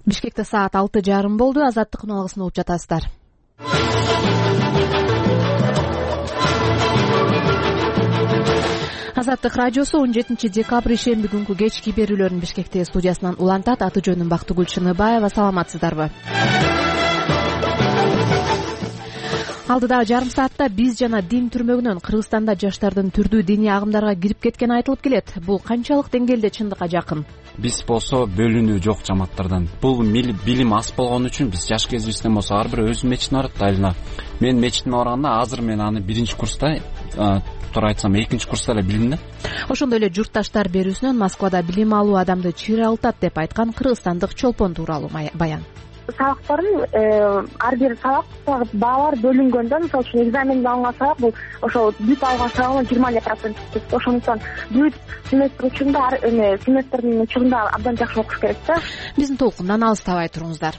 Бишкекте саат 6:30 болду. Азаттыктын алгысын угуп жатасыздар. Азаттык радиосу 17 декабрь ишемби күнкү кечки берүүлөрүн Бишкекте студиясынан улантат. Аты жөнүм Бактыгүл Чыныбаева. Саламатсыздарбы? Алдыдагы жарым саатта биз жана дин түрмөгүнөн Кыргызстанда жаштардын түрдүү диний агымдарга кирип кеткени айтылып келет. Бул канчалык деңгээлде чындыкка жакын? Биз болсо бөлүнүү жок жамааттардан. Бул билим аз болгон үчүн биз жаш кезибизден болсо ар бир өзүнүн мечитине барат. Айылына мен мечитиме барганда азыр мен аны 1-курста, туура айтсам 2-курста эле билдим да. Ошондой эле журтташтар берүүсүнөн Москвада билим алуу адамды чыйралтат деп айткан кыргызстандык чолпон тууралуу баян. Сабактардын ар бир сабак баалар бөлүнгөндө, мисалы үчүн экзаменде алынган сабак бул ошол бүт алган сабагынын 20%. Ошондуктан бүт семестр учурунда семестрдин учурунда абдан жакшы окуш керек да. Биздин толкундан алыстабай туруңуздар.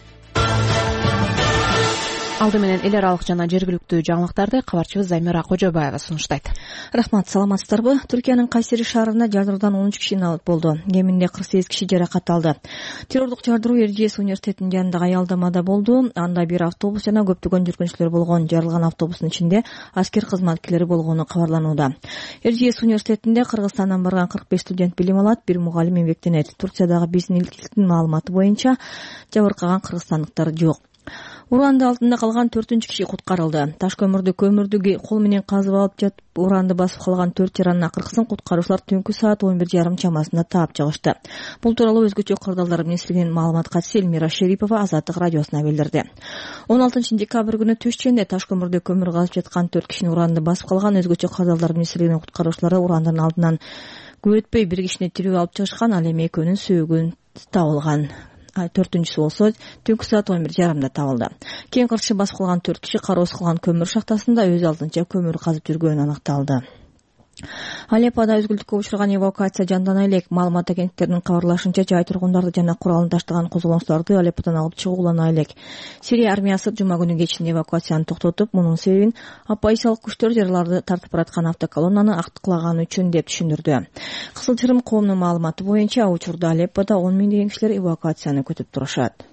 Алды менен эл аралык жана жергиликтүү жаңылыктарды кабарчыбыз Замира Кожобаева сунуштайт. Рахмат, саламатсыздарбы? Түркиянын Кайсери шаарында жардыруудан 13 киши налыт болду. Кеминде 48 киши жаракат алды. Террордук жардыруу Эрдиес университетинин жанындагы аялдамада болду. Анда бир автобус жана көптөгөн жүргүнчүлөр болгон. Жарылган автобустун ичинде аскер кызматкерлери болгону кабарланууда. Эрдиес университетинде Кыргызстандан барган 45 студент билим алат, бир мугалим эмгектенет. Турциядагы биздин илдин маалыматы боюнча жабыркаган кыргызстандыктар жок. Уранды алтында калган 4-киши куткарылды. Таш көмүрдү кол менен казып алып жатып, уранды басып калган 4 жарандын акыркысын куткаруучулар түнкү саат 11:30 чамасында таап чыгышты. Бул тууралуу өзгөчө кырдаалдар менен эсилген маалымат катчысы Элмира Шерипова Азаттык радиосуна билдирди. 16 декабрь күнү түш ченде таш көмүрдө көмүр казып жаткан 4 кишини уранды басып калган өзгөчө кырдаалдар менен эсилген куткаруучулар урандын алдынан көп өтпөй бир кишини тирүү алып чыгышкан, ал эми экөөнүн сөөгүн табылган. 4-сү болсо түнкү саат 11:30 табылды. Кийин кырчы басып калган 4 киши кароосуз калган көмүр шахтасында өз алдынча көмүр казып жүргөнү аныкталды. Алеппода өзгүлтүккө учурган эвакуация жандана элек. Маалымат агенттиктеринин кабарлашынча, жай тургундарды жана куралын таштаган козголоңчуларды Алепподон алып чыгуу улана элек. Сирия армиясы жума күнү кечинде эвакуацияны токтотуп, мунун себебин оппозициялык күчтөр жерларды тартып бараткан автоколоннаны актыклаган үчүн деп түшүндүрдү. Кызыл Чырым коомунун маалыматы боюнча, учурда Алеппода 10 миңдеген кишилер эвакуацияны күтүп турушат.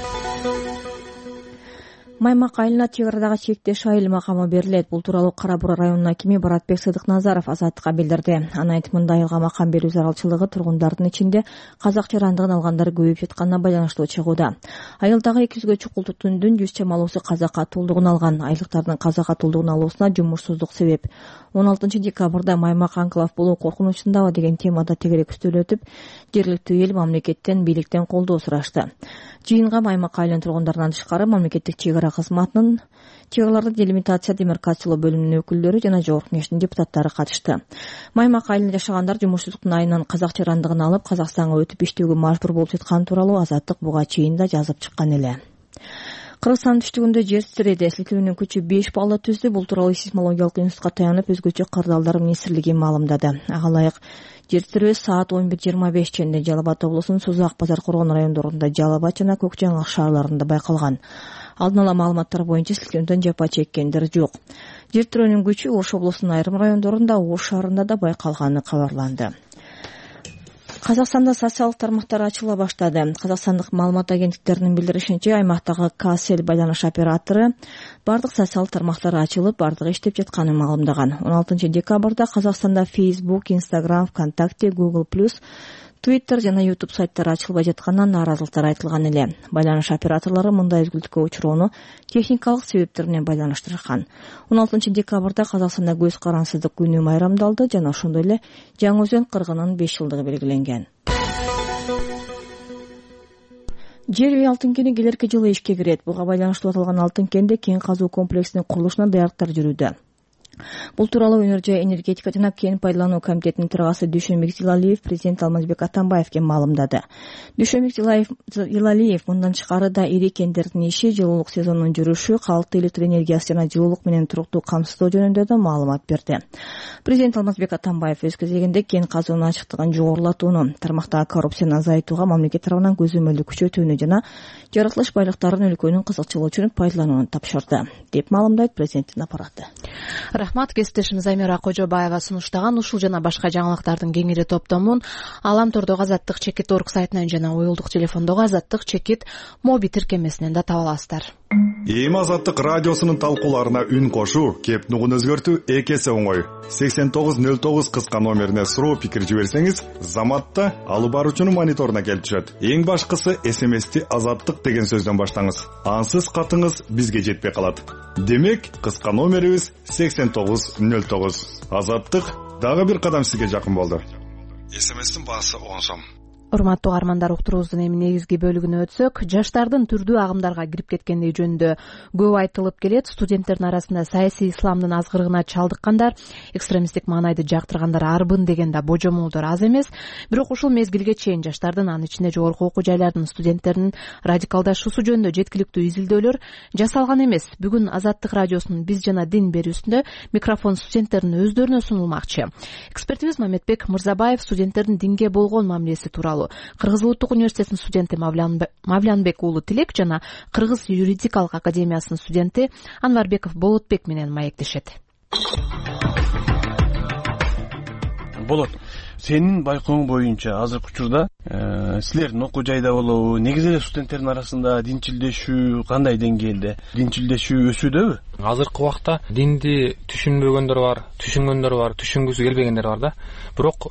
Маймак айылына чек чектеш айыл макамы берилет. Бул тууралуу Кара Бура районунун акими Баратбек Сыдыкназаров Азаттыкка билдирди. Анын айтымында айылга макам берүү зарылчылыгы тургундардын ичинде казак жарандыгын алгандар көбөйүп жатканына байланыштуу чыгууда. Айылдагы 200гө чукул түтүндүн 100 чамалуусу казак атуулдугун алган. Айылдыктардын казак атуулдугун алуусуна жумушсуздук себеп. 16 декабрда Маймак анклав болуу коркунучундабы деген темада тегерек үстөл өтүп, жергиликтүү эл мамлекеттен, бийликтен колдоо сурашты. Жыйынга Маймак айылынын тургундарынан тышкары мамлекеттик чек-ара кызматынын чек-араларды делимитация демаркациялоо бөлүмүнүн өкүлдөрү жана жогорку кеңештин депутаттары катышты. Маймак айылында жашагандар жумушсуздуктун айынан казак жарандыгын алып, Казакстанга өтүп иштөөгө мажбур болуп жаткан тууралуу Азаттык буга чейин да жазып чыккан эле. Кыргызстандын түштүгүндө жер титиреди. Силкүүнүн күчү 5 балла түздү. Бул тууралуу сейсмологиялык институтка таянып өзгөчө кырдаалдар министрлиги маалымдады. Ага ылайык жер титирөө саат 11:25 ченде Жалал Абад облусунун Сузак Базар Коргон райондорунда, Жалал Абад жана Көк Жаңак шаарларында байкалган. Алдын ала маалыматтар боюнча силкүүнүдөн жапа чеккендер жок. Жер титирөөнүн күчү Ош облусунун айрым райондорунда, Ош шаарында да байкалганы кабарланды. Казакстанда социалдык тармактар ачыла баштады. Казакстандык маалымат агенттиктеринин билдиришинче, аймактагы Касел байланыш оператору бардык социалдык тармактары ачылып, бардыгы иштеп жатканын маалымдаган. 16 декабрда Казакстанда Facebook, Instagram, ВКонтакте, Google+, Twitter жана YouTube сайттары ачылбай жатканынан нааразылыктар айтылган эле. Байланыш операторлору мындай өзгүлтүккө учуроону техникалык себептер менен байланыштырган. 16 декабрда Казакстанда көз карансыздык күнү майрамдалды жана ошондой эле Жаңы Өзөн кыргынынын 5 жылдыгы белгиленген. Жер үй алтын кени келерки жылы ишке кирет. Буга байланыштуу аталган алтын кенде кен казуу комплексинин курулушуна даярдыктар жүрүүдө. Бул тууралуу Өнөр жай энергетика жана кен пайдалануу комитетинин төрагасы Дүйшөнбек Зилалиев президент Алмазбек Атамбаевге маалымдады. Дүйшөнбек Зилалиев мындан тышкары да ири кендердин иши, жылуулук сезонунун жүрүшү, калкты электр энергиясы жана жылуулук менен туруктуу камсыздоо жөнүндө да маалымат берди. Президент Алмазбек Атамбаев өз кезегинде кен казуунун ачыктыгын жогорулатууну, тармактагы коррупцияны азайтууга мамлекет тарабынан көзөмөлдү күчөтүүнү жана жаратылыш байлыктарын өлкөнүн кызыкчылыгы үчүн пайдаланууну тапшырды, деп маалымдайт президенттин аппараты. рахмат. Кесиптешimiz Аймира Кожобаева сунуштаган ушул жана башка жаңылыктардын кеңири топтомун Аламтордогу Азаттык чекит орг сайтынан жана уюлдук телефондогу Азаттык чекит моби тиркемесинен да таба аласыздар. Эми Азаттык радиосунун талкууларына үн кошуу, кеп нугун өзгөртүү эки эсе оңой. 8909 кыска номерине суроо пикир жиберсеңиз, Заматта алып баруучунун мониторуна келип түшөт. Эң башкысы СМСти Азаттык деген сөздөн баштаңыз. Ансыз катыңыз бизге жетпей калат. Демек, кыска номерибиз 8909. Азаттык дагы бир кадам сизге жакын болду. СМСтин баасы 10 сом. Урматтуу каармандар, уктуруубуздун эми негизги бөлүгүнө өтсөк, жаштардын түрдүү агымдарга кирип кеткендиги жөнүндө көп айтылып келет. Студенттердин арасында саясий исламдын азгырыгына чалдыккандар, экстремисттик маанайды жактыргандар арбын деген да божомолдор аз эмес. Бирок ушул мезгилге чейин жаштардын, анын ичинде жогорку окуу жайлардын студенттеринин радикалдашуусу жөнүндө жеткиликтүү изилдөөлөр жасалган эмес. Бүгүн Азаттык радиосунун биз жана дин берүүсүндө микрофон студенттердин өздөрүнө сунулмакчы. Экспертибиз Мамедбек Мырзабаев студенттердин динге болгон мамилеси тууралуу Кыргыз Улуттук университетинин студенти Мавлянбек уулу Тилек жана Кыргыз юридикалык академиясынын студенти Анварбеков Болотбек менен маектешет. Болот, сенин байкооң боюнча азыркы учурда силердин окуу жайда болобу, негизи эле студенттердин арасында динчилдешүү кандай деңгээлде? Динчилдешүү өсүүдөбү? Азыркы убакта динди түшүнбөгөндөр бар, түшүнгөндөр бар, түшүнгүсү келбегендер бар да. Бирок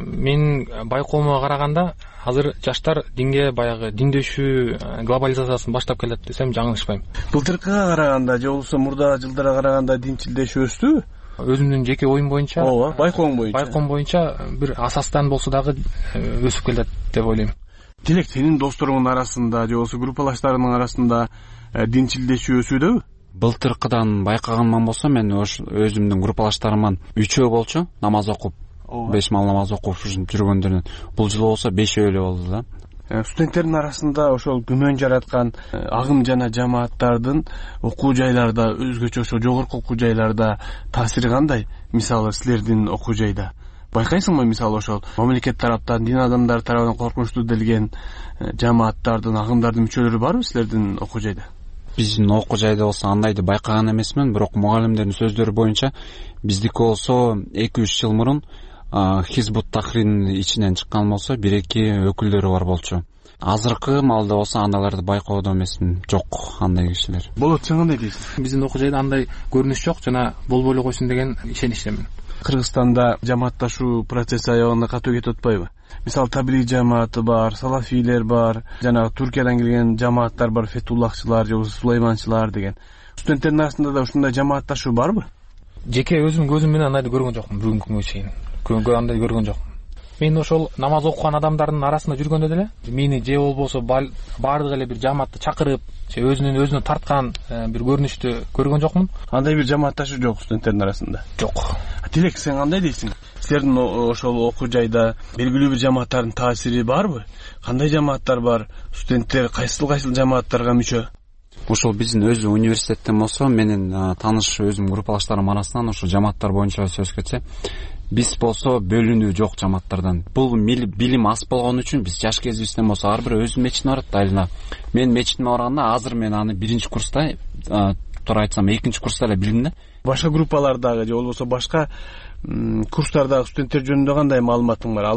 менин байкоомо караганда азыр жаштар динге баягы диндешүү глобализациясын баштап келет десем жаңылышпайм. Былтыркыга караганда же болбосо мурда жылдарга караганда динчилдешүү өстүбү? Өзүмдүн жеке оюм боюнча, ооба, байкооң боюнча бир асастан болсо дагы өсүп келет деп ойлойм. Тилек, сенин досторуңдун арасында же болбосо группалаштарыңдын арасында динчилдешүү өсүүдөбү? Былтыркыдан байкаганман болсо, мен өзүмдүн группалаштарыман 3 болчу, намаз окуп, 5 мал намаз окуп жүргөндөрүн. Бул жылы болсо 5 эле болду да. Студенттердин арасында ошол күмөн жараткан агым жана жамааттардын окуу жайларда, өзгөчө ошо жогорку окуу жайларда таасири кандай? Мисалы, силердин окуу жайда байкайсыңбы, мисалы ошол мамлекет тараптан, дин адамдары тарабынан коркунучтуу делген жамааттардын, агымдардын мүчөлөрү барбы силердин окуу жайда? Биздин окуу жайда болсо андайды байкаган эмесмин, бирок мугалимдердин сөздөрү боюнча биздики болсо 2-3 жыл мурун Хизбут Тахрирдин ичинен чыккан болсо 1-2 өкүлдөрү бар болчу. Азыркы маалда болсо аналарды байкоодо эмесмин, жок андай кишилер. Болот, сен кандай дейсиң? Биздин окуу жайда андай көрүнүш жок, жана болбой эле койсун деген ишеничтемин. Кыргызстанда жамаатташуу процесси аягына катуу кетип атпайбы? Мисалы, таблиғ жамааты бар, салафилер бар, жана Туркиядан келген жамааттар бар, фетуллахчылар же сулайманчылар деген. Студенттердин арасында да ушундай жамаатташуу барбы? Жеке өзүм көзүм менен андайды көргөн жокмун бүгүнкү күнгө чейин. Андай көргөн жокмун. Мен ошол намаз окуган адамдардын арасында жүргөндө деле мени же болбосо баардык эле бир жамаатты чакырып, же өзүнө тарткан бир көрүнүштү көргөн жокмун. Андай бир жамаатташуу жок студенттердин арасында. Жок. Тилек, сен кандай дейсиң? Силердин ошол окуу жайда белгилүү бир жамааттардын таасири барбы? Кандай жамааттар бар? Студенттер кайсыл жамааттарга мүчө? Ошол биздин өзү университеттен болсо, менин тааныш өзүм группалаштарым арасынан ошол жамааттар боюнча сөз кетсе, биз болсо бөлүнүү жок жамааттардан. Бул билим аз болгон үчүн биз жаш кезибизден болсо ар бир өзүнүн мечитине барат айылына. Мен мечитиме барганда азыр мен аны 1-курста, туура айтсам 2-курста эле билдим да. Башка группалардагы же болбосо башка курстардагы студенттер жөнүндө кандай маалыматың бар?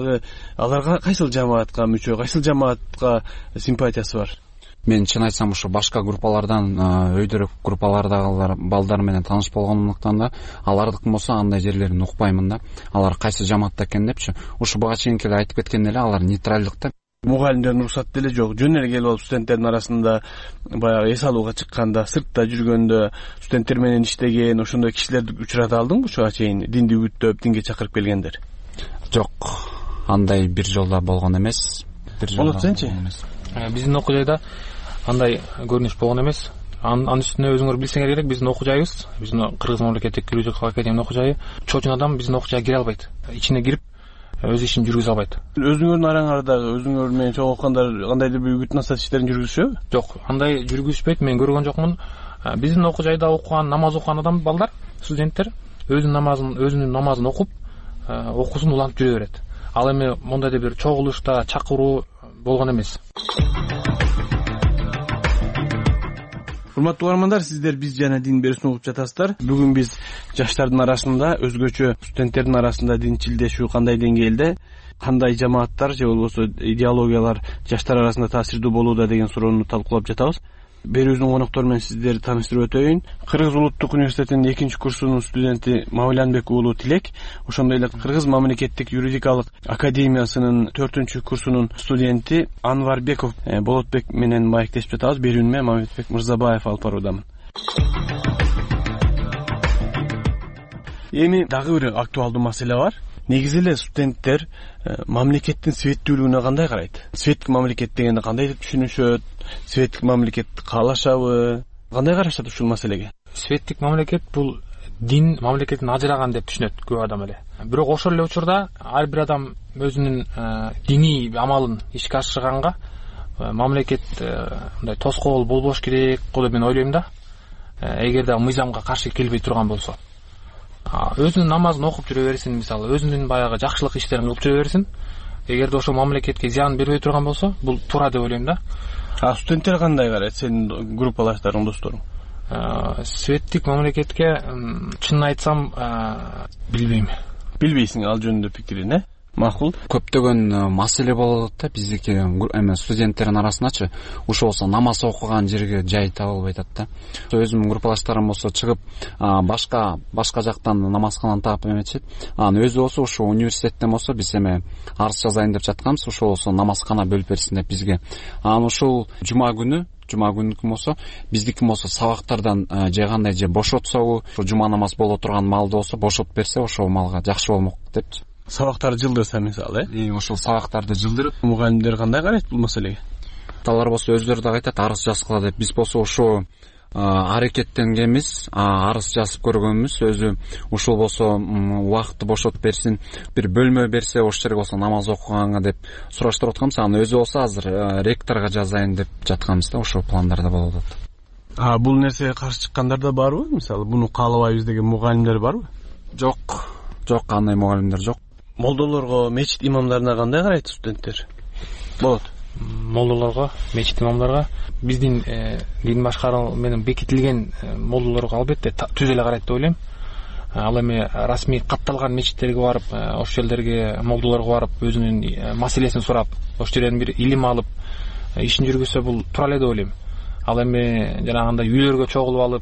Аларга кайсыл жамаатка мүчө, кайсыл жамаатка симпатиясы бар? Мен чын айтсам ушу башка группалардан, өйдөрөк группалардагы балдар менен тааныш болгондуктан да алардыкын болсо андай жерлерин укпаймын да. Алар кайсы жамаатта экен депчи. Ушу буга чейинки эле айтып кеткен эле, алар нейтралдыкта. Мугалимдердин уруксаты деле жок. Жөн эле келип алып студенттердин арасында баягы эс алууга чыкканда, сыртта жүргөндө студенттер менен иштеген ошондой кишилерди учурата алдыңбы ушуга чейин? Динди үгүттөп, динге чакырып келгендер? Жок. Андай бир жолда болгон эмес. Болот, сенчи? Биздин окуу жайда андай көрүнүш болгон эмес. Анын үстүнө өзүңөр билсеңер керек, биздин окуу жайыбыз, биздин Кыргыз мамлекеттик юридикалык академиянын окуу жайы, чочун адам биздин окуу жайга кире албайт. Ичине кирип өз ишин жүргүзө албайт. Өзүңөрдүн араңардагы өзүңөр менен чогуу окугандар кандайдыр бир үгүт насаат иштерин жүргүзүшөбү? Жок, андай жүргүзүшпөйт, мен көргөн жокмун. Биздин окуу жайда окуган, намаз окуган адам балдар, студенттер өзүнүн намазын окуп, окуусун улантып жүрө берет. Ал эми мондой бир чогулушта чакыруу болгон эмес. урматтуу угармандар, сиздер Биз жана дин берүүсүн угуп жатасыздар. Бүгүн биз жаштардын арасында, өзгөчө студенттердин арасында динчилдешүү кандай деңгээлде, кандай жамааттар же болбосо идеологиялар жаштар арасында таасирдүү болууда деген суроону талкуулап жатабыз. Берүүбүздүн коноктору менен сиздерди тааныштырып өтөйүн. Кыргыз улуттук университетинин 2-курсунун студенти Мавлянбек уулу Тилек, ошондой эле Кыргыз мамлекеттик юридикалык академиясынын 4-курсунун студенти Анварбеков Болотбек менен маектешип жатабыз. Берүүнү Мамедбек Мырзабаев алып баруудамын. Эми дагы бир актуалдуу маселе бар. Негизи эле студенттер мамлекеттин светтүүлүгүнө кандай карайт? Светтик мамлекет дегенди кандай деп түшүнүшөт? Светтик мамлекетти каалашабы? Кандай карашат ушул маселеге? Светтик мамлекет бул дин мамлекеттен ажыраган деп түшүнөт көп адам эле. Бирок ошол эле учурда ар бир адам өзүнүн диний амалын ишке ашырганга мамлекет мындай тоскоол болбош керек го деп мен ойлойм да. Эгерде мыйзамга каршы келбей турган болсо, өзүнүн намазын окуп жүрө берсин, мисалы өзүнүн баягы жакшылык иштерин кылып жүрө берсин. Эгерде ошол мамлекетке зыян бербей турган болсо, бул туура деп ойлойм да. Студенттер кандай карайт, сенин группалаштарың, досторуң? Светтик мамлекетке чынын айтсам билбейм. Билбейсиң ал жөнүндө пикириң, Макул. Көптөгөн маселе болот да биздики студенттердин арасындачы. Ушул болсо намаз окуган жерге жай табылбай атат да. Өзүмдүн группалаштарым болсо чыгып башка жактан намазкананы таап эметишет. Анан өзү болсо ушул университеттен болсо биз эме арыз жазайын деп жатканбыз. Ушул болсо намазкана бөлүп берсин деп бизге. Анан ушул жума күнү болсо биздики болсо сабактардан же кандай же бошотсобу, жума намаз боло турган маалда болсо бошотуп берсе ошол малга жакшы болмок депчи. Сабактарды жылдырса мисалы, ошол сабактарды жылдырып, мугалимдер кандай карайт бул маселеге? Алар болсо өздөрү да айтат, арыз жазгыла деп. Биз болсо ошо аракеттенгенбиз, арыз жазып көргөнбүз. Өзү ушул болсо убакытты бошотуп берсин, бир бөлмө берсе ошол жерге болсо намаз окуганга деп сураштырып атканбыз. Анан өзү болсо азыр ректорго жазайын деп жатканбыз да, ошол пландарда болуп атат. Бул нерсеге каршы чыккандар да барбы? Мисалы, буну каалабайбыз деген мугалимдер барбы? Жок, андай мугалимдер жок. Молдолорго, мечит имамдарына кандай карайт студенттер? Болот. Молдолорго, мечит имамдарга, биздин дин башкаруу менен бекитилген молдолорго албетте түз эле карайт деп ойлойм. Ал эми расмий катталган мечиттерге барып, ошол жерлерге молдолорго барып, өзүнүн маселесин сурап, ошол жерден бир илим алып, ишин жүргүзсө бул туура эле деп ойлойм. Ал эми жанагындай үйлөргө чогулуп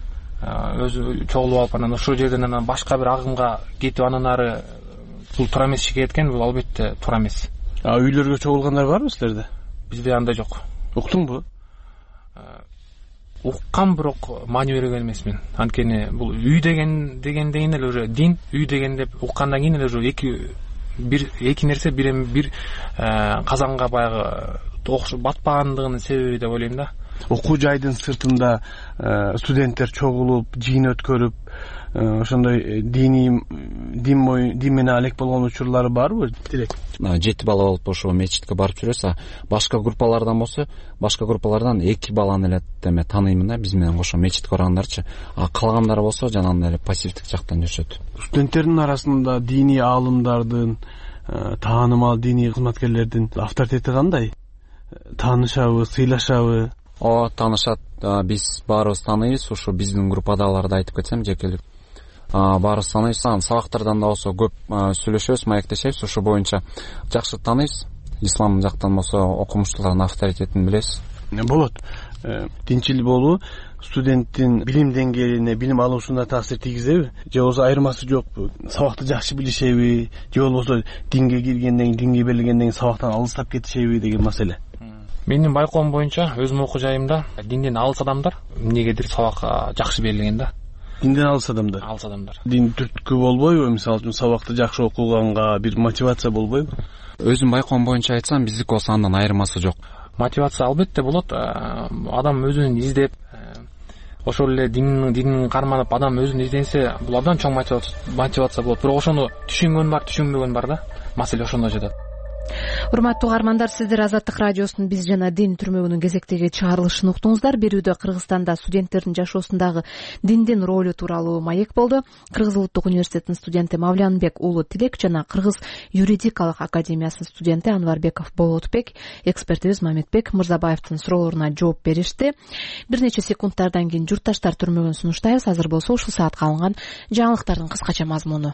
алып, анан ошол жерден анан башка бир агымга кетип, анан ары бул туура эмес ишке кеткен, бул албетте туура эмес. Үйлөргө чогулгандар барбы силерде? Бизде андай жок. Уктуңбу? Уккам, бирок маани берген эмесмин. Анткени бул үй дегенден кийин эле уже дин, үй деген деп уккандан кийин эле уже эки нерсе бир казанга баягы батпагандыгынын себеби деп ойлойм да. Окуу жайдын сыртында студенттер чогулуп, жыйын өткөрүп, ошондой дин менен алек болгон учурлары барбы? Тилек 7 бала болуп ошо мечитке барып жүрөбүз. Башка группалардан болсо, башка группалардан 2 баланы эле тааныймын да, биз менен кошо мечитке баргандарчы. Калгандары болсо жанагындай эле пассивдик жактан жүрүшөт. Студенттердин арасында диний аалымдардын, таанымал диний кызматкерлердин авторитети кандай? Таанышабы, сыйлашабы? Таанышат. Биз баарыбыз тааныйбыз. Ушу биздин группадагыларды айтып кетсем, жекелеп баарыбыз тааныйбыз. Сабактардан да болсо көп сүйлөшөбүз, маектешебиз. Ушу боюнча жакшы тааныйбыз. Ислам жактан болсо окумуштуулардын авторитетин билебиз. Болот. Динчил болуу студенттин билим деңгээлине, билим алуусуна таасир тийгизеби? Же болбосо айырмасы жокпу? Сабакты жакшы билишеби? Же болбосо динге киргенден кийин, динге берилгенден кийин сабактан алыстап кетишеби деген маселе? Менин байкоом боюнча, өзүм окуу жайымда динден алыс адамдар эмнегедир сабакка жакшы берилген да. Динден алыс адамдар? Алыс адамдар. Дин түрткү болбойбу? Мисалы үчүн сабакты жакшы окуганга бир мотивация болбойбу? Өзүм байкоом боюнча айтсам, биздики болсо андан айырмасы жок. Мотивация албетте болот. Адам өзүн издеп, ошол эле динин карманып, адам өзүн изденсе, бул абдан чоң мотивация болот. Бирок ошону түшүнгөн бар, түшүнбөгөн бар да. Маселе ошондо жатат. Урматтуу угармандар, сиздер Азаттык радиосунун биз жана дин түрмөгүнүн кезектеги чыгарылышын уктуңуздар. Берүүдө Кыргызстанда студенттердин жашоосундагы диндин ролу тууралуу маек болду. Кыргыз улуттук университетинин студенти Мавлянбек уулу Тилек жана Кыргыз юридикалык академиясынын студенти Анварбеков Болотбек экспертибиз Мамедбек Мырзабаевдин суроолоруна жооп беришти. Бир нече секундтардан кийин журтташтар түрмөгүн сунуштайбыз. Азыр болсо ушул саатка алынган жаңылыктардын кыскача мазмуну.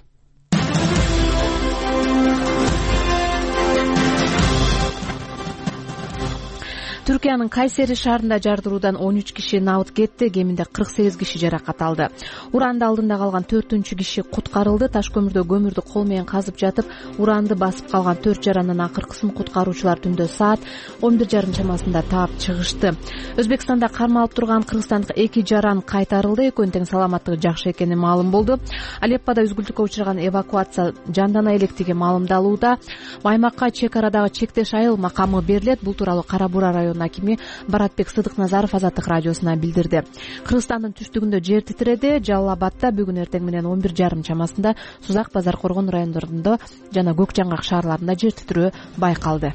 Түркиянын Кайсери шаарында жардыруудан 13 киши набыт кетти, кеминде 48 киши жаракат алды. Уранды алдында калган 4-чү киши куткарылды. Таш көмүрдө көмүрдү кол менен казып жатып, уранды басып калган 4 жаранын акыркысын куткаруучулар түндө саат 11:30 чамасында таап чыгышты. Өзбекстанда кармалып турган кыргызстандык 2 жаран кайтарылды. Экөөнүн тең саламаттыгы жакшы экени маалым болду. Алеппода үзгүлтүккө учураган эвакуация жандана электиги маалымдалууда. Аймакка чек арадагы чектеш айыл макамы берилет. Бул тууралуу Кара Бура районунун акими Баратбек Сыдыкназаров Азаттык радиосуна билдирди. Кыргызстандын түштүгүндө жер титиреди. Жалал Абадда бүгүн эртең менен 11:30 чамасында, Сузак, Базар Коргон райондорунда жана Көк Жаңгак шаарларында жер титирөө байкалды.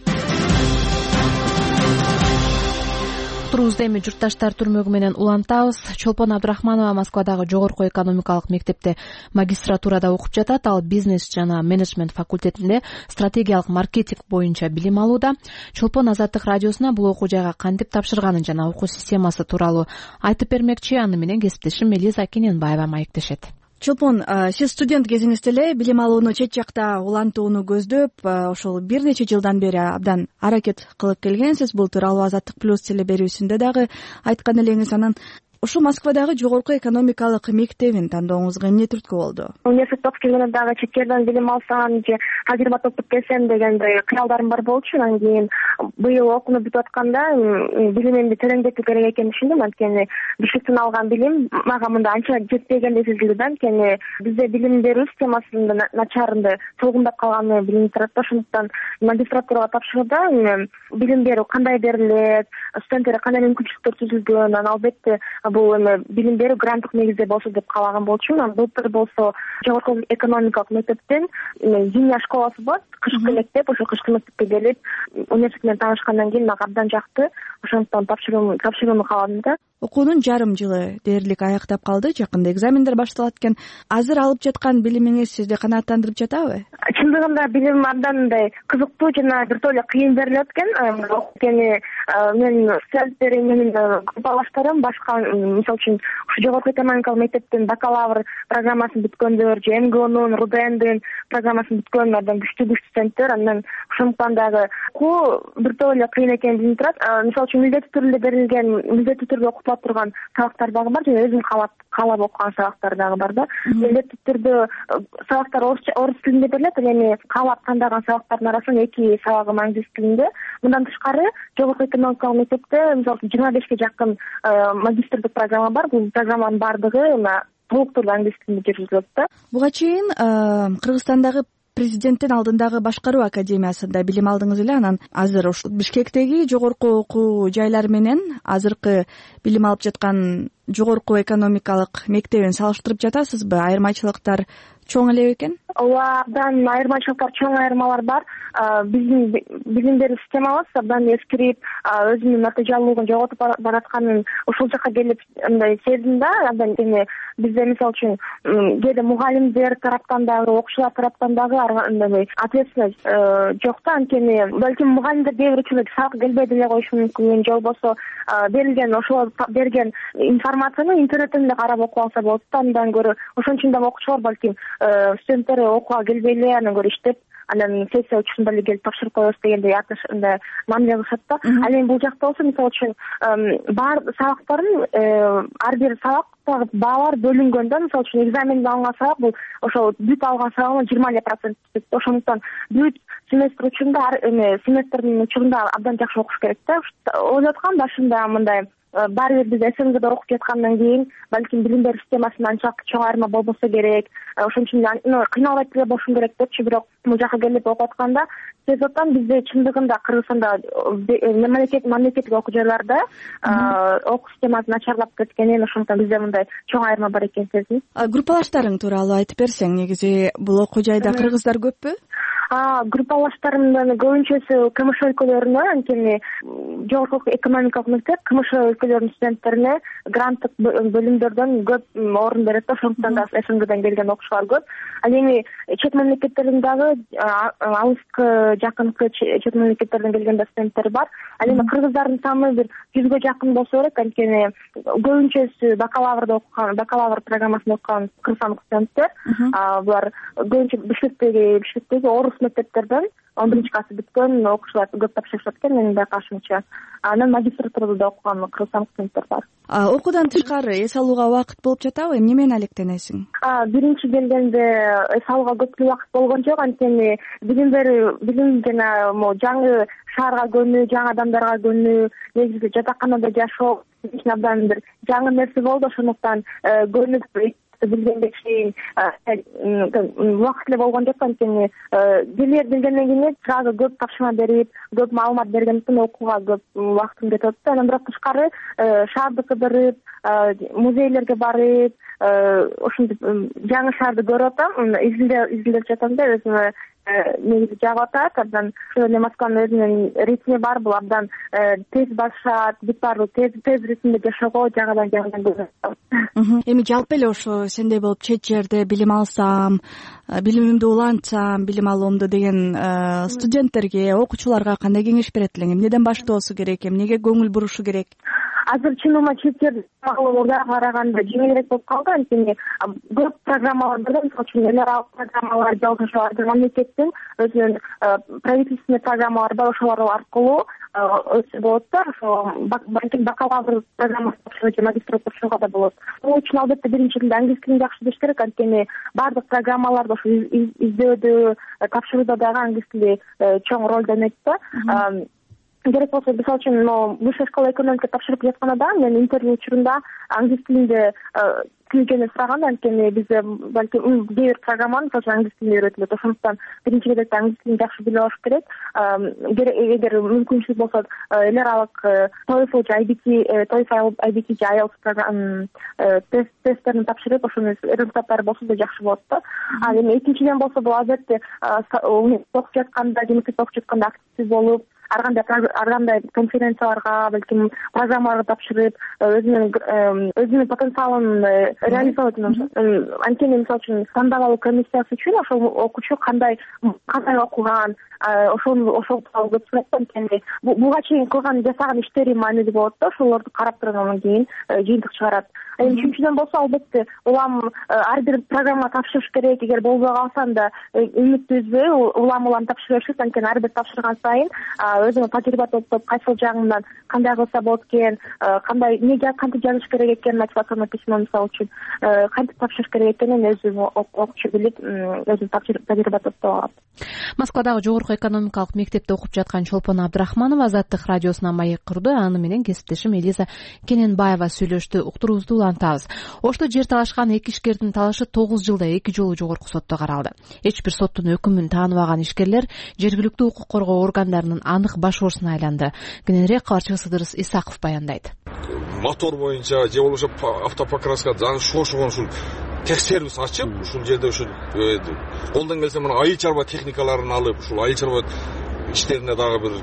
Эми журтташтар түрмөгү менен улантабыз. Чолпон Абдрахманова Москвадагы жогорку экономикалык мектепте магистратурада окуп жатат. Ал бизнес жана менеджмент факультетинде стратегиялык маркетинг боюнча билим алууда. Чолпон Азаттык радиосуна бул окуу жайга кантип тапшырганын жана окуу системасы тууралуу айтып бермекчи. Аны менен кесиптешим Элиза Кененбаева маектешет. Чолпон, сиз студент кезиңизде эле билим алууну чет жакта улантууну көздөп, ошол бир нече жылдан бери абдан аракет кылып келгенсиз. Бул тууралуу Азаттык плюс телеберүүсүндө дагы айткан элеңиз. Анан ушул Москвадагы жогорку экономикалык мектебин тандооңузга эмне түрткү болду? Университетте окуп келгенде дагы чет жерден билим алсам же тажрыйба топтоп келсем дегендей кыялдарым бар болчу. Анан кийин быйыл окууну бүтүп атканда билимимди тереңдетүү керек экенин түшүндүм. Анткени бишиктен алган билим мага мында анча жетпегендей сезилди да. Анткени бизде билим берүү системасында начарында толгундап калганы билинип турат. Ошондуктан магистратурага тапшырууда билим берүү кандай берилет, студенттерге кандай мүмкүнчүлүктөр түзүлгөн, анан албетте бул эми билим берүү гранттык негизде болсо деп каалаган болчумун. Анан былтыр болсо жогорку экономикалык мектептен зимняя школасы болот, кышкы мектеп. Ошо кышкы мектепке келип университет менен таанышкандан кийин мага абдан жакты. Ошондуктан тапшырууну кааладым да. Окуунун жарым жылы дээрлик аяктап калды. Жакында экзамендер башталат экен. Азыр алып жаткан билимиңиз сизди канааттандырып жатабы? Чындыгында билим абдан мындай кызыктуу жана бир тойло кыйын берилет экен. Анткени мен студенттерим менен группалаштарым башка, мисалы үчүн ушу жогорку экономикалык мектептин бакалавр программасын бүткөндөр же МГУнун, РУДНдин программасын бүткөн абдан күчтүү студенттер. Анан ошондуктан дагы окуу бир тойло кыйын экени билинип турат. Мисалы үчүн милдеттүү түрдө берилген, милдеттүү түрдө окутулат турган сабактар дагы бар, жана өзүм каалап окуган сабактар дагы бар да. Милдеттүү түрдө сабактар орус тилинде берилет, эми каалап тандаган сабактардын арасынан 2 сабагы англис тилинде. Мындан тышкары жогорку экономикалык мектепте мисалы 25ге жакын магистрдык программа бар. Бул программанын баардыгы толук түрдө англис тилинде жүргүзүлөт да. Буга чейин Кыргызстандагы президенттин алдындагы башкаруу академиясында билим алдыңыз эле. Анан азыр ушул Бишкектеги жогорку окуу жайлар менен азыркы билим алып жаткан жогорку экономикалык мектебин салыштырып жатасызбы? Айырмачылыктар чоң эле бекен? Ооба, абдан айырмачылыктар, чоң айырмалар бар. Биздин билим берүү системабыз абдан эскирип, өзүнүн натыйжалуулугун жоготуп баратканын ушул жакка келип мындай сездим да. Абдан бизде мисалы үчүн кээде мугалимдер тараптан дагы, окуучулар тараптан дагы андай ответственность жок да. Анткени балким мугалимдер кээ бир учурда сабакка келбей деле коюшу мүмкүн, же болбосо берилген ошол берген информацияны интернеттен эле карап окуп алса болот да. Андан көрө ошон үчүн дагы окуучулар балким студенттер окууга келбей эле анан көрө иштеп, анан сессия учурунда эле келип тапшырып коебуз дегендей мамиле кылышат да. Ал эми бул жакта болсо мисалы үчүн бар сабактардын ар бир сабактагы баалар бөлүнгөн да. Мисалы үчүн экзаменде алынган сабак бул ошол бүт алган сабагынын 20% түшөт. Ошондуктан бүт семестр учурунда семестрдин учурунда абдан жакшы окуш керек да. Ойлоп аткам башында мындай баары бир биз СНГде окуп жаткандан кийин балким билим берүү системасында анчалык чоң айырма болбосо керек, ошон үчүн кыйналбай эле болушум керек депчи. Бирок бул жака келип окуп атканда сезип атам, бизде чындыгында Кыргызстанда мамлекеттик окуу жайларда окуу системасы начарлап кеткенин, ошондуктан бизде мындай чоң айырма бар экенин сездим. Группалаштарың тууралуу айтып берсең, негизи бул окуу жайда кыргыздар көппү? группалаштарымдын көбүнчөсү КМШ өлкөлөрүнө, анткени жогорку экономикалык мектеп КМШ өлкөлөрүнүн студенттерине гранттык бөлүмдөрдөн көп орун берет да, ошондуктан да СНГден келген окуучулар көп. Ал эми чет мамлекеттердин дагы алыскы, жакынкы чет мамлекеттерден келген да студенттер бар. Ал эми кыргыздардын саны бир 100гө жакын болсо керек, анткени көбүнчөсү бакалавр программасында окуган кыргызстандык студенттер. Булар көбүнчө Бишкектеги орус мектептерден 11-классы бүткөн окуучулар көп тапшырышат экен, менин байкашымча. Анан магистратурада окуган кыргызстандык студенттер бар. Окуудан тышкары эс алууга убакыт болуп жатабы? Эмне менен алектенесиң? Биринчи келгенде эс алууга көп убакыт болгон жок, анткени билим жана жаңы шаарга көнүү, жаңы адамдарга көнүү, негизи жатаканада жашоо абдан бир жаңы нерсе болду. Ошондуктан көнүп билгенге чейин убакыт эле болгон жок, анткени билгенден кийин сразу көп тапшырма берип, көп маалымат бергендиктен окууга көп убактым кетип атты. Анан бирок тышкары шаарды кыдырып, музейлерге барып, ошентип жаңы шаарды көрүп атам, изилдеп жатам да, өзүмө негизи жагып атат. Абдан Москванын өзүнүн ритми бар, бул абдан тез башат, бүт баары тез ритмде жашоого жаңыдан көрүнөт. Эми жалпы эле ошо сендей болуп чет жерде билим алсам, билимимди улантсам, билим алуумду деген студенттерге, окуучуларга кандай кеңеш берет элең? Эмнеден баштоосу керек, эмнеге көңүл бурушу керек? Азыр чыныма чет жерде мурдага караганда жеңилирээк болуп калды, анткени көп программалар бар, мисалы үчүн эл аралык программалар, жалгышуулар, мамлекеттин өзүнүн правительственный программалары бар, ошолор аркылуу өтсө болот да. Ошо бакалавр программасы тапшыруу же магистратура тапшырууга да болот. Бул үчүн албетте биринчиден англис тилин жакшы билиш керек, анткени баардык программаларда ошо издөөдө, тапшырууда дагы англис тили чоң роль ойнойт да. Керек болсо, мисалы үчүн, высшая школа экономика тапшырып жатканда мен интервью учурунда англис тилинде тилгени сураган, анткени бизде балки кээ бир программаны англис тилинде үйрөтүлөт. Ошондуктан биринчи кезекте англис тилин жакшы билип алыш керек. Эгер мүмкүнчүлүк болсо, эл аралык TOEFL же IBT же IELTS тесттерин тапшырып, ошонун результаттары болсо да жакшы болот да. Ал эми экинчиден болсо, бул албетте университетте окуп жатканда, мектепте окуп жатканда активдүү болуп, ар кандай конференцияларга, балким программаларга тапшырып, өзүнүн потенциалын реализовать этет. Анткени мисалы үчүн тандап алуу комиссиясы үчүн ошол окуучу кандай окуган, ошол тууралуу көп сурайт. Анткени буга чейин жасаган иштери маанилүү болот да, ошолорду карап туруп анан кийин жыйынтык чыгарат. Үчүнчүдөн болсо, албетте улам ар бир программа тапшырыш керек. Эгер болбой калсам да үмүттү үзбөй улам тапшыра беришет, анткени ар бир тапшырган сайын өзүмө тажрыйба топтоп, кайсыл жагынан кандай кылса болот экен, кантип жазыш керек экен, мотивационный письмо мисалы үчүн, кантип тапшырыш керек экенин өзүм окуучу билип, өзүм тажрыйба топтоп алат. Москвадагы жогорку экономикалык мектепте окуп жаткан Чолпон Абдрахманова Азаттык радиосуна маек курду. Аны менен кесиптешим Элиза Кененбаева сүйлөштү. Уктуруубузду улантабыз. Ошто жер талашкан эки ишкердин талашы 9 жылда 2 жолу жогорку сотто каралды. Эч бир соттун өкүмүн тааныбаган ишкерлер жергиликтүү укук коргоо органдарынын анык башоорусуна айланды. Кененирээк кабарчыбыз Ыдырыс Исаков баяндайт. Мотор боюнча же болбосо автопокраска шошугон ушул техсервис ачып, ушул жерде ушул колдон келсе мына айыл чарба техникаларын алып, ушул айыл чарба иштерине дагы бир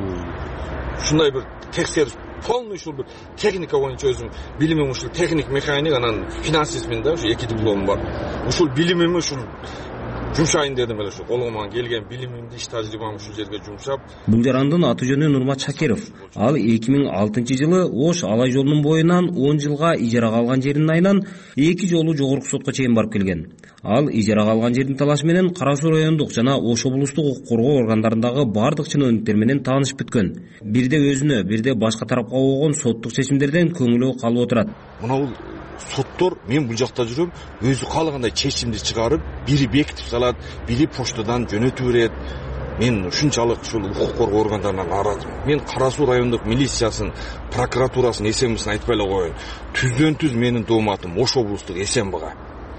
ушундай бир техсервис, полный ушул бир техника боюнча өзүм билимим, ушул техник механик, анан финансистмин да, ушу 2 дипломум бар. Ушул билимими ушул жумшайын дедим эле, ошо колума келген билимимди, иш тажрыйбамды ушул жерге жумшап. Бул жарандын аты жөнү Нурмат Шакиров. Ал 2006-жылы Ош Алай жолунун боюнан 10 жылга ижарага алган жерин айынан 2 жолу жогорку сотко чейин барып келген. Ал ижарага алган жердин талашы менен Кара Суу райондук жана Ош облустук укук коргоо органдарындагы бардык чынөөнүктөр менен таанышып бүткөн. Бирде өзүнө, бирде башка тарапка болгон соттук чечимдерден көңүлү калып отурат. Мына соттор, мен бул жакта жүрөм, өзү каалагандай чечимди чыгарып, бири бекитип салат, бири почтадан жөнөтүп берет. Мен ушунчалык ушул укук коргоо органдарынан нааразымын. Мен Кара Суу райондук милициясын, прокуратурасын, СМБсын айтпай эле коеюн. Түздөн-түз менин дооматым Ош облустук СМБга.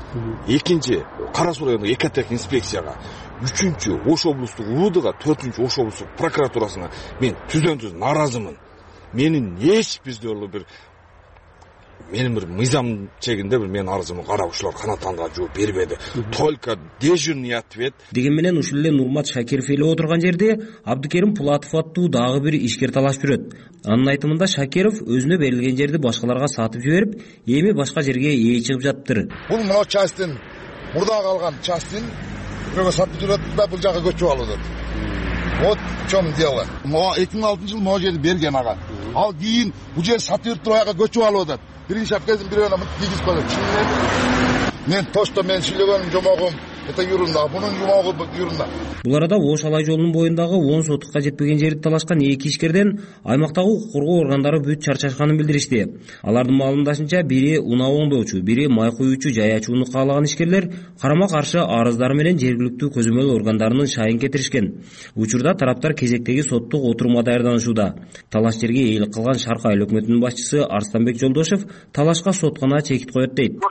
Экинчи Кара Суу райондук экотех инспекцияга. Үчүнчү Ош облустук УВДга, төртүнчү Ош облустук прокуратурасына мен түздөн-түз нааразымын. Менин эч бир менин бир мыйзам чегинде бир менин арызымды карап ушулар канатанга жооп бербеди, только дежурный ответ. Деген менен ушул эле Нурмат Шакиров эле отурган жерде Абдыкерим Пулатов аттуу дагы бир ишкер талаш жүрөт. Анын айтымында Шакиров өзүнө берилген жерди башкаларга сатып жиберип, эми башка жерге ээ чыгып жатыптыр. Бул мына частын мурда калган частын бирөөгө сатып жүрөт да бул жака көчүп алып. Вот в чем дело. 2006-жылы могу жерди берген ага. Ал кийин бул жер сатып туруп аяка көчүп алып атат. Биринчи апкездин бирөөнө тийгиз коюп. Мен тошто мен сүйлөгөнүм жомогум это юрунда, бунун жомогу юрунда. Бул арада Ош Алай жолунун боюндагы 10 сотукка жетпеген жерди талашкан эки ишкерден аймактагы укук коргоо органдары бүт чарчашканын билдиришти. Алардын маалымдашынча бири унаа оңдоочу, бири май куюучу жай ачууну каалаган ишкерлер карама-каршы арыздары менен жергиликтүү көзөмөл органдарынын шайын кетиришкен. Учурда тараптар кезектеги соттук отурумга даярданышууда. Талаш жерге ээлик кылган Шарк айыл өкмөтүнүн башчысы Арстанбек Жолдошев талашка соткана чекит коет дейт.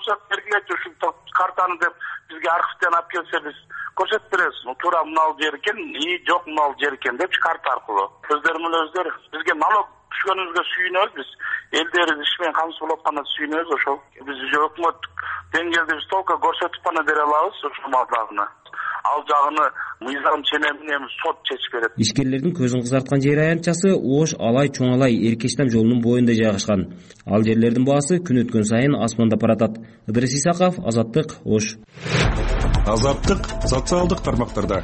Картаны деп бизге архивден алып келсе биз көрсөтүп беребиз. Туура мынал жер экен, жок мынал жер экен деп карта аркылуу. Өздөрү менен өздөрү бизге налог түшкөнүбүзгө сүйүнөбүз биз. Элдерибиз иш менен камсыз болуп атканда сүйүнөбүз ошол. Биз өкмөт деңгээлде биз только көрсөтүп гана бере алабыз ошол маалдагыны. Ал жагыны мыйзам ченемин сот чечип берет. Ишкерлердин көзүн кызарткан жер аянтчасы Ош Алай Чоң Алай Эркештам жолунун боюнда жайгашкан. Ал жерлердин баасы күн өткөн сайын асмандап баратат. Ыдырыс Исаков, Азаттык, Ош. Азаттык социалдык тармактарда.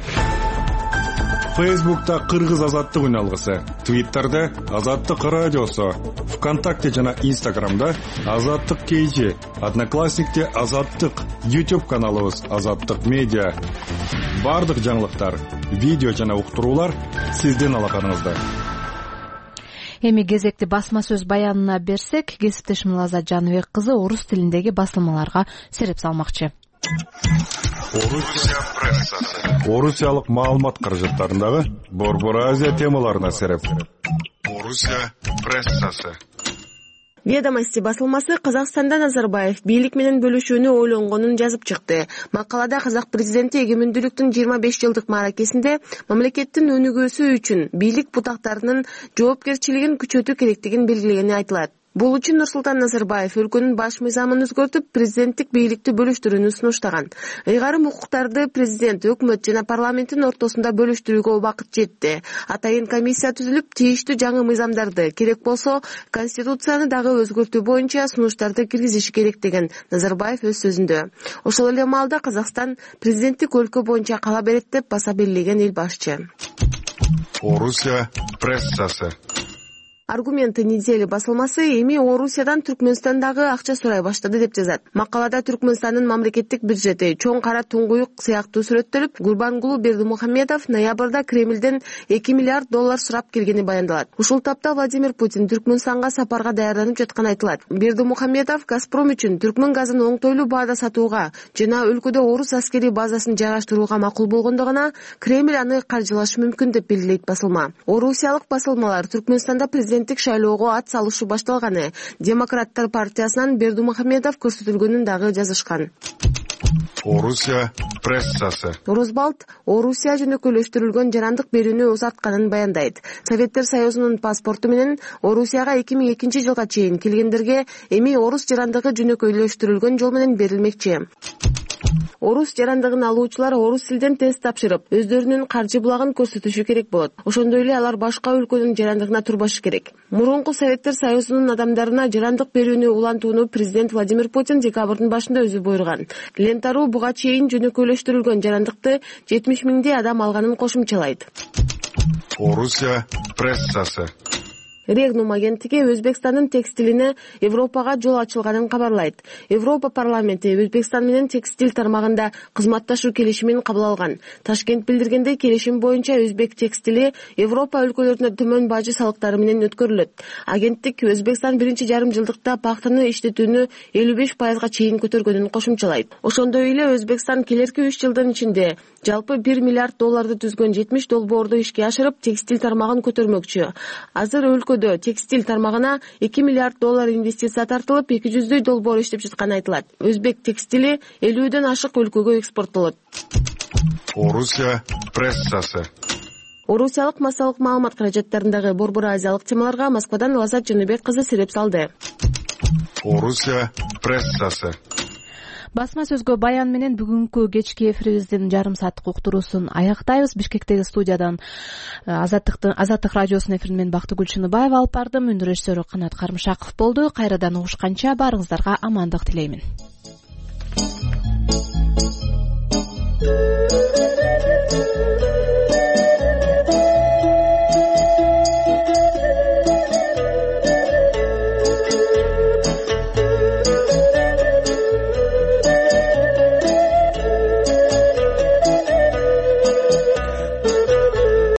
Фейсбукта Кыргыз Азаттык үналгысы, Твиттерде Азаттык радиосу, ВКонтакте жана Инстаграмда Азаттык KG, Одноклассникте Азаттык, YouTube каналыбыз Азаттык Медиа. Бардык жаңылыктар, видео жана уктуруулар сиздин алаканыңызда. Эми кезекти басма сөз баянына берсек, кесиптешим Лазат Жаныбек кызы орус тилиндеги басылмаларга сереп салмакчы. Орусиялык маалымат каражаттарындагы Борбор Азия темаларына сереп. Орусия прессасы. Ведомости басылмасы Казакстанда Назарбаев бийлик менен бөлүшүүнү ойлонгонун жазып чыкты. Макалада казак президенти эгемендүүлүктүн 25 жылдык мааракесинде мамлекеттин өнүгүүсү үчүн бийлик бутактарынын жоопкерчилигин күчөтүү керектигин белгилегени айтылат. Бул үчүн Нурсултан Назарбаев өлкөнүн баш мыйзамын өзгөртүп, президенттик бийликти бөлүштүрүүнү сунуштаган. Ыйгарым укуктарды президент, өкмөт жана парламенттин ортосунда бөлүштүрүүгө убакыт жетти. Атайын комиссия түзүлүп, тийиштүү жаңы мыйзамдарды, керек болсо, конституцияны дагы өзгөртүү боюнча сунуштарды киргизиши керек деген Назарбаев өз сөзүндө. Ошол эле маалда Казакстан президенттик өлкө боюнча кала берет деп баса белгилеген эл башчы. Орусия прессасы. Аргументы недели басылмасы эми Орусиядан Түркмөнстандагы акча сурай баштады деп жазат. Макалада Түркмөнстандын мамлекеттик бюджети чоң кара туңгуюк сыяктуу сүрөттөлүп, Гурбангулу Бердимухамедов ноябрда Кремлден $2 миллиард сурап келгени баяндалат. Ушул тапта Владимир Путин Түркмөнстанга сапарга даярданып жатканы айтылат. Бердимухамедов Газпром үчүн Түркмөн газын оңтойлуу баада сатууга жана өлкөдө орус аскери базасын жайгаштырууга макул болгондугуна Кремль аны каржылашы мүмкүн деп белгилейт басылма. Орусиялык басылмалар Түркмөнстанда президенттик шайлоого ат салышы башталганы, Демократтар партиясынан Бердимухамедов көрсөтүлгөнүн дагы жазышкан. Орусия прессасы. Росбалт Орусия жөнөкөйлөштүрүлгөн жарандык берүүнү узартканын баяндайт. Советтер Союзунун паспорту менен Орусияга 2002 жылга чейин келгендерге эми орус жарандыгы жөнөкөйлөштүрүлгөн жол менен берилмекчи. Орус жарандыгын алуучулар орус тилден тест тапшырып, өздөрүнүн каржы булагын көрсөтүшү керек болот. Ошондой эле алар башка өлкөнүн жарандыгына турбашы керек. Мурунку Советтер Союзунун адамдарына жарандык берүүнү улантууну президент Владимир Путин декабрдын башында өзү буйруган. Лентару буга чейин жөнөкөйлөштүрүлгөн жарандыкты 70 миңдей адам алганын кошумчалайт. Орусия прессасы. Регнум агенттиги Өзбекстандын текстилине Европага жол ачылганын кабарлайт. Европа парламенти Өзбекстан менен текстил тармагында кызматташуу келишимин кабыл алган. Ташкент билдиргендей, келишим боюнча өзбек текстили Европа өлкөлөрүнө төмөн бажы салыктары менен өткөрүлөт. Агенттик Өзбекстан биринчи жарым жылдыкта пахтаны иштетүүнү 55%га чейин көтөргөнүн кошумчалайт. Ошондой эле Өзбекстан келерки 3 жылдын ичинде жалпы $1 миллиард түзгөн 70 долбоорду ишке ашырып, текстил тармагын көтөрмөкчү. Азыр өлкөдө текстил тармагына $2 миллиард инвестиция тартылып, 200 долбоор иштеп жатканы айтылат. Өзбек текстили 50ден ашык өлкөгө экспорттолот. Орусия прессасы. Орусиялык массалык маалымат каражаттарындагы Борбор Азиялык темаларга Москвадан Лазат Жаныбек кызы сереп салды. Орусия прессасы. Басма сөзгө баян менен бүгүнкү кечки эфирибиздин жарым сааттык уктуруусун аяктайбыз. Бишкектеги студиядан Азаттык радиосунун эфирин мен Бактыгүл Чыныбаева алып бардым. Үн режиссеру Канат Карымшаков болду. Кайрадан угушканча баарыңыздарга амандык тилеймин.